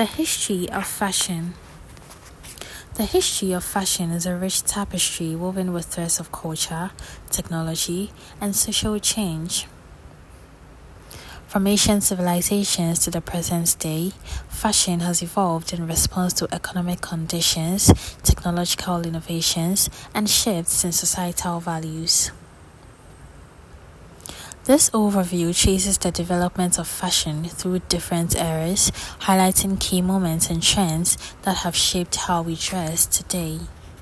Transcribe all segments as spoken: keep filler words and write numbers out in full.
The history of fashion. The history of fashion is a rich tapestry woven with threads of culture, technology, and social change. From ancient civilizations to the present day, fashion has evolved in response to economic conditions, technological innovations, and shifts in societal values. This overview traces the development of fashion through different eras, highlighting key moments and trends that have shaped how we dress today.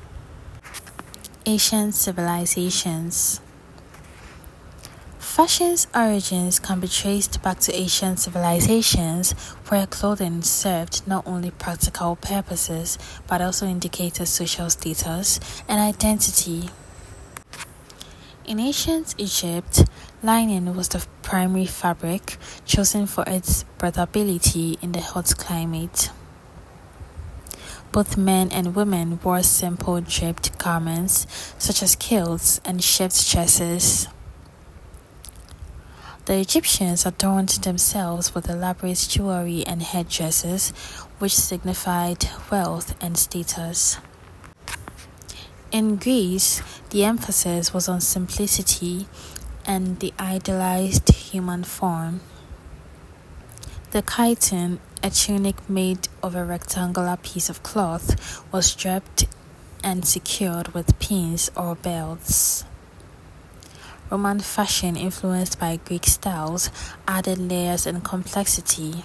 Ancient civilizations. Fashion's origins can be traced back to ancient civilizations, where clothing served not only practical purposes but also indicated social status and identity. In ancient Egypt, linen was the primary fabric chosen for its breathability in the hot climate. Both men and women wore simple draped garments such as kilts and shaped dresses. The Egyptians adorned themselves with elaborate jewelry and headdresses, which signified wealth and status. In Greece, the emphasis was on simplicity and the idealized human form. The chiton, a tunic made of a rectangular piece of cloth, was draped and secured with pins or belts. Roman fashion, influenced by Greek styles, added layers and complexity.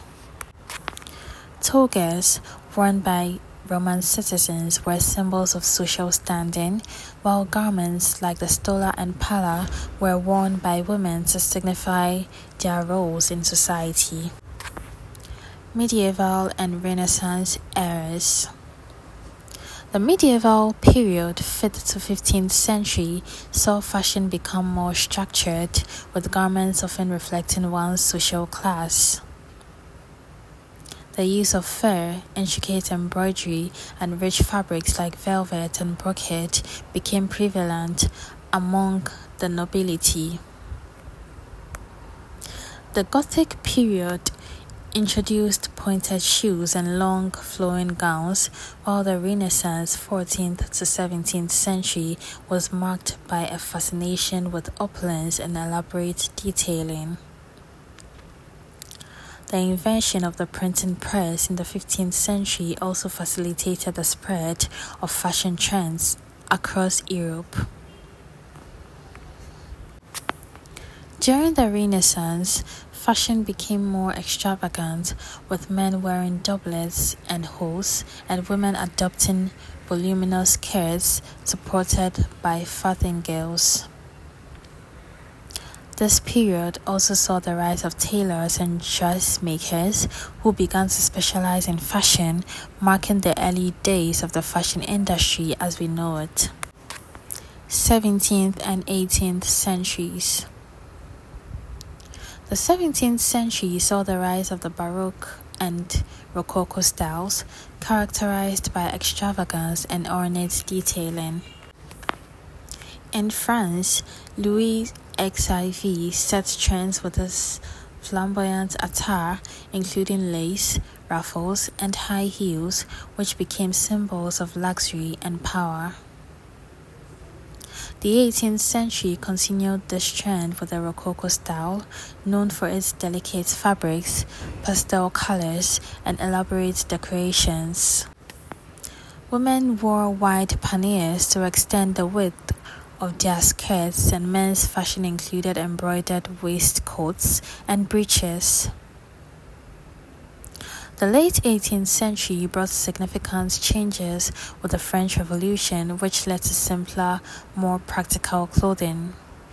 Togas, worn by Roman citizens, were symbols of social standing, while garments like the stola and palla were worn by women to signify their roles in society. Medieval and Renaissance eras. The medieval period, fifth to fifteenth century, saw fashion become more structured, with garments often reflecting one's social class. The use of fur, intricate embroidery, and rich fabrics like velvet and brocade became prevalent among the nobility. The Gothic period introduced pointed shoes and long flowing gowns, while the Renaissance, fourteenth to seventeenth century, was marked by a fascination with opulence and elaborate detailing. The invention of the printing press in the fifteenth century also facilitated the spread of fashion trends across Europe. During the Renaissance, fashion became more extravagant, with men wearing doublets and hose and women adopting voluminous skirts supported by farthingales. This period also saw the rise of tailors and dressmakers who began to specialize in fashion, marking the early days of the fashion industry as we know it. seventeenth and eighteenth centuries. The seventeenth century saw the rise of the Baroque and Rococo styles, characterized by extravagance and ornate detailing. In France, Louis the fifteenth set trends with his flamboyant attire, including lace, ruffles, and high heels, which became symbols of luxury and power. The eighteenth century continued this trend with the Rococo style, known for its delicate fabrics, pastel colors, and elaborate decorations. Women wore wide panniers to extend the width of their skirts, and men's fashion included embroidered waistcoats and breeches. The late eighteenth century brought significant changes with the French Revolution, which led to simpler, more practical clothing.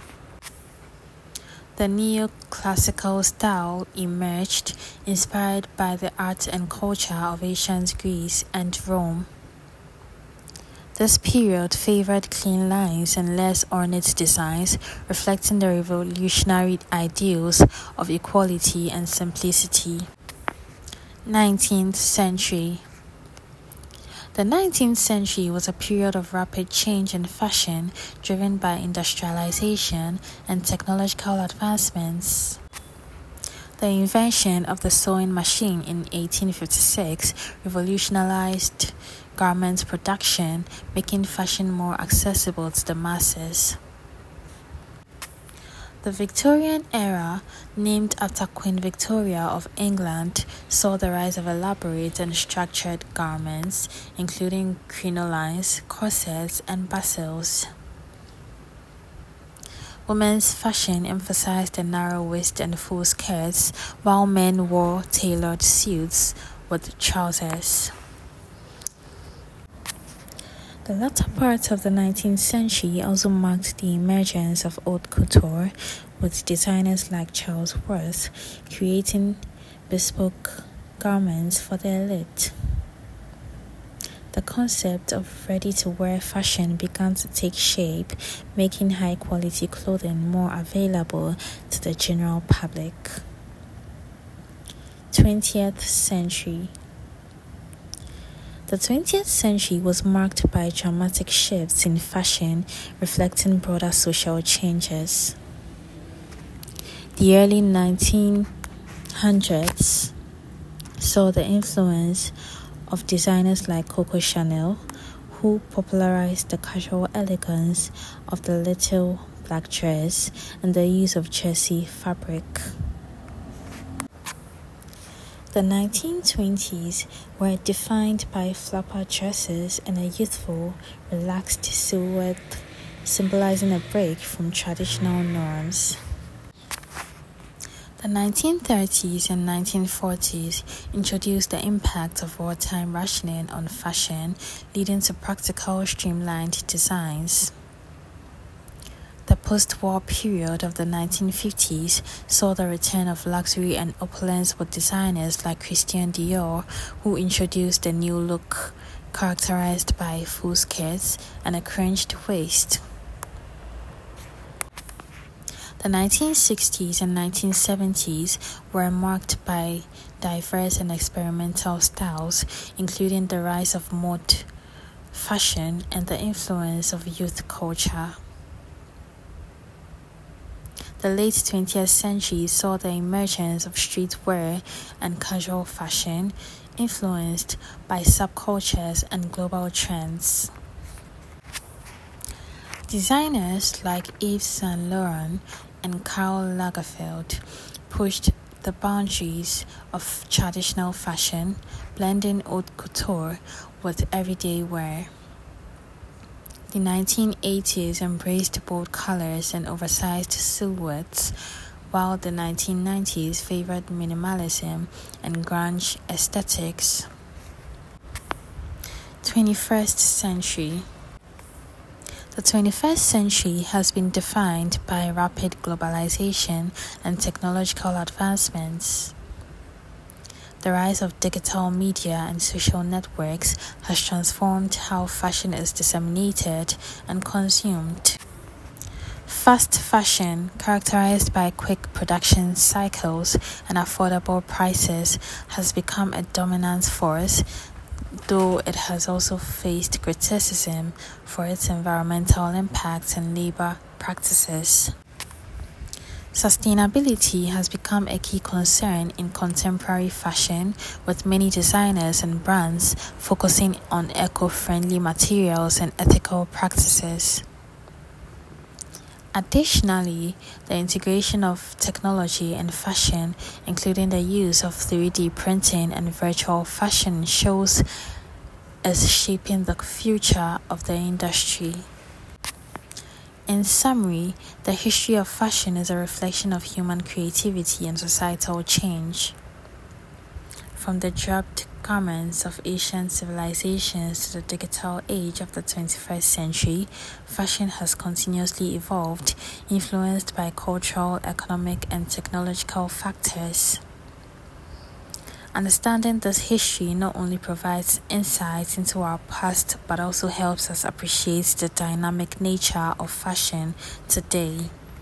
The neoclassical style emerged, inspired by the art and culture of ancient Greece and Rome. This period favored clean lines and less ornate designs, reflecting the revolutionary ideals of equality and simplicity. nineteenth century. The nineteenth century was a period of rapid change in fashion, driven by industrialization and technological advancements. The invention of the sewing machine in eighteen fifty-six revolutionized garment production, making fashion more accessible to the masses. The Victorian era, named after Queen Victoria of England, saw the rise of elaborate and structured garments, including crinolines, corsets, and basiles. Women's fashion emphasized the narrow waist and full skirts, while men wore tailored suits with trousers. The latter part of the nineteenth century also marked the emergence of haute couture, with designers like Charles Worth creating bespoke garments for the elite. The concept of ready-to-wear fashion began to take shape, making high-quality clothing more available to the general public. twentieth century. The twentieth century was marked by dramatic shifts in fashion, reflecting broader social changes. The early nineteen hundreds saw the influence of designers like Coco Chanel, who popularized the casual elegance of the little black dress and the use of jersey fabric. The nineteen twenties were defined by flapper dresses and a youthful, relaxed silhouette, symbolizing a break from traditional norms. The nineteen thirties and nineteen forties introduced the impact of wartime rationing on fashion, leading to practical, streamlined designs. The post-war period of the nineteen fifties saw the return of luxury and opulence with designers like Christian Dior, who introduced a new look characterized by full skirts and a crunched waist. The nineteen sixties and nineteen seventies were marked by diverse and experimental styles, including the rise of mode fashion and the influence of youth culture. The late twentieth century saw the emergence of streetwear and casual fashion, influenced by subcultures and global trends. Designers like Yves Saint Laurent and Karl Lagerfeld pushed the boundaries of traditional fashion, blending haute couture with everyday wear. The nineteen eighties embraced bold colors and oversized silhouettes, while the nineteen nineties favored minimalism and grunge aesthetics. twenty-first century. The twenty-first century has been defined by rapid globalization and technological advancements. The rise of digital media and social networks has transformed how fashion is disseminated and consumed. Fast fashion, characterized by quick production cycles and affordable prices, has become a dominant force, though it has also faced criticism for its environmental impacts and labor practices. Sustainability has become a key concern in contemporary fashion, with many designers and brands focusing on eco-friendly materials and ethical practices. Additionally, the integration of technology and fashion, including the use of three D printing and virtual fashion shows, is shaping the future of the industry. In summary, the history of fashion is a reflection of human creativity and societal change. From the draped garments of ancient civilizations to the digital age of the twenty-first century, fashion has continuously evolved, influenced by cultural, economic, and technological factors. Understanding this history not only provides insights into our past but also helps us appreciate the dynamic nature of fashion today.